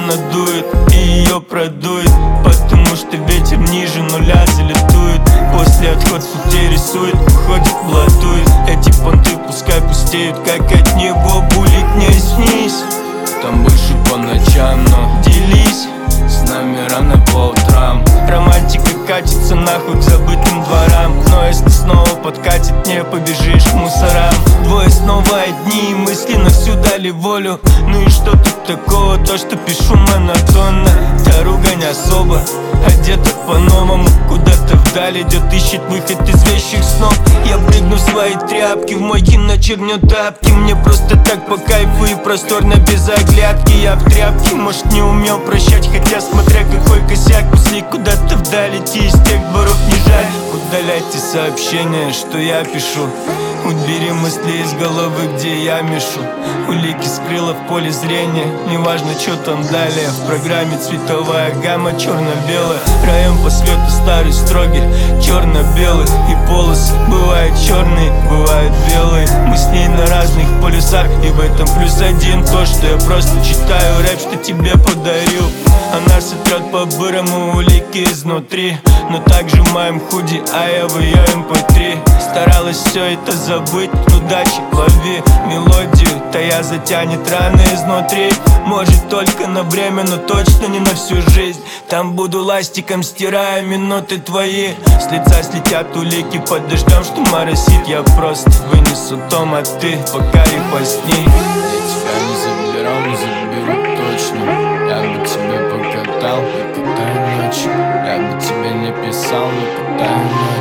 надует и ее продует, потому что ветер ниже нуля залетует. После отход сутей рисует, уходит, блатует. Эти понты пускай пустеют, как от него булик, не снись. Там больше по ночам, но делись с нами рано по утрам. Романтика катится нахуй к забытым дворам, но если снова подкатит, не побежишь к мусорам. Двое снова одни, мысленно всю дали волю. Ну и что тут такого, то что пишу монотонно. Та ругань особо, одета по-новому. Куда-то вдаль идет, ищет выход из вещих снов. Я прыгну в свои тряпки, в мойке начернет тапки. Мне просто так по кайфу и просторно без оглядки. Я в тряпке, может не умел прощать, хотя смотря какой косяк. После куда-то вдаль идти, из тех дворов не жаль. Удаляйте сообщения, что я пишу. Убери мысли из головы, где я мешу. Улики скрыла в поле зрения, неважно, что там далее. В программе цветовая гамма черно-белая. Район по свету старый, строгий, черно-белый. И полосы бывают черные, бывают белые. Мы с ней на разных полюсах, и в этом плюс один. То, что я просто читаю рэп, что тебе подарил. Она сотрет по-бырому улики изнутри, но также в моем худи, а я в ее mp3. Старалась все это забыть, удачи, лови мелодию. Тая затянет раны изнутри. Может только на время, но точно не на всю жизнь. Там буду ластиком, стирая минуты твои. С лица слетят улики под дождем, что моросит. Я просто вынесу дом, а ты пока и посни. Я тебя не забирал, но заберу точно. Я бы тебя покатал, покатаю ночью. Я бы тебе не писал, но катаю ночью.